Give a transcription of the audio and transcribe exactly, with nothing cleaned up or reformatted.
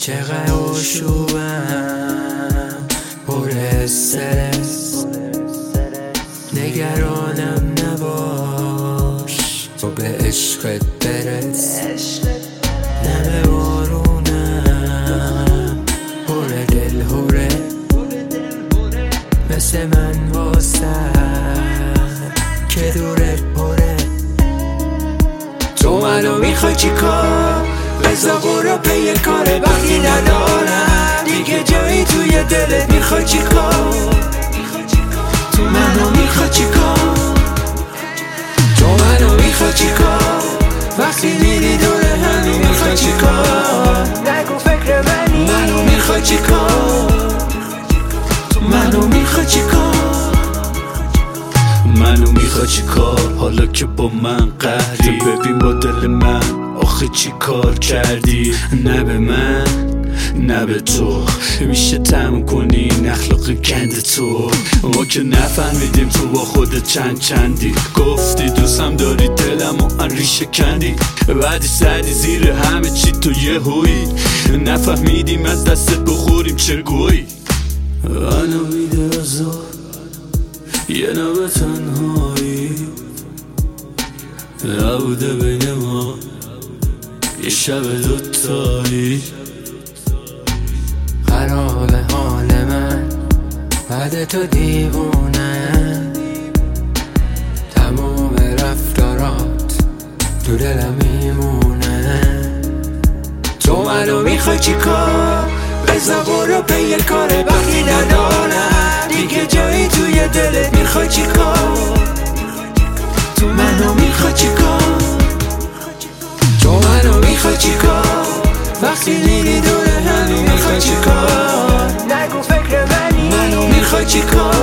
چقدر آشوبم پر استرس، نگرانم نباش تو به عشقت برس. نمه بارونم پر دل هوره، مثل من واسم که دورت پره. تو منو میخوای چی کار؟ بزا برو پی کاره وقتی ندارم دیگه جایی توی دلت. میخوای چی کار؟ تو منو میخوای چی کار؟ تو منو میخوای چی کار؟ وقتی میری دور همی میخوای چی کار؟ نگو فکر منی. منو میخوای چی کار؟ تو منو میخوای چی کار؟ منو میخوای چی کار؟ حالا که با من قهری ببین با دل من آخه چی کار کردی؟ نه به من نه به تو میشه تموم کنی این اخلاق گند تو. ما که نفهمیدیم تو با خودت چند چندی، گفتی دوستم داری دلمو ریشه کندی، بعدی سردی زیر همه چی تو یه هوی، نفهمیدیم از دستت بخوریم چه گویی. منو میده ازا یه نوع تنهایی نبوده بین ما یه شب دوتایی. خراب حال من بعد تو دیوونه، تموم رفتارات تو دلم میمونه. تو منو میخوای چی کار؟ بزا برو پی کاره وقتی ندارم دیگه جایی توی دلت. میخوای چی کار؟ تو منو میخوای چی کار؟ تو منو میخوای چی کار؟ وقتی میری دور همی میخوای چی کار؟ نگو فکر منی. منو میخوای چی کار؟